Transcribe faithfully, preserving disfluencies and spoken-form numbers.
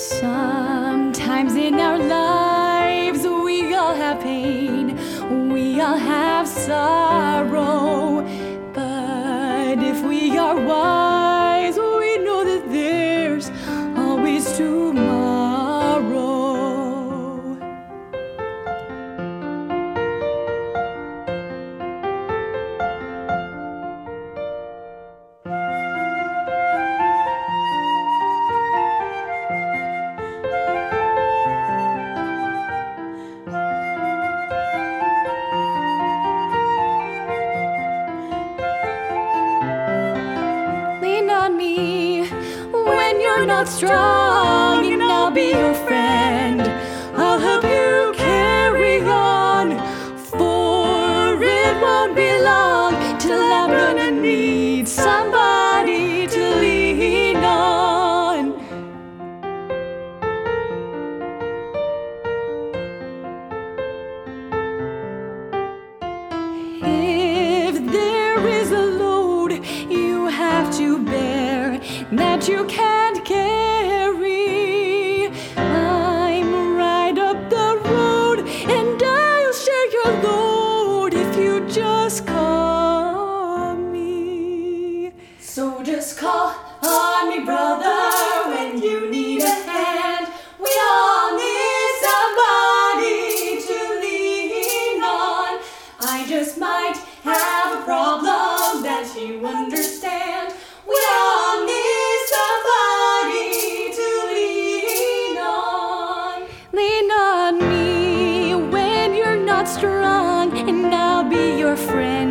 Sometimes in our lives we all have pain, we all have sorrow, but if we are wise, we know that there's always tomorrow. On me when you're not strong, and I'll be your friend. I'll help you carry on, for it won't be long till I'm gonna need somebody to lean on. If there is a load you have to bear that you can't carry, I'm right up the road and I'll share your load if you just call me. So just call on me, brother, when you need a hand. We all need somebody to lean on. I just might have a problem that you understand. We all need somebody to lean on. Lean on me when you're not strong, and I'll be your friend.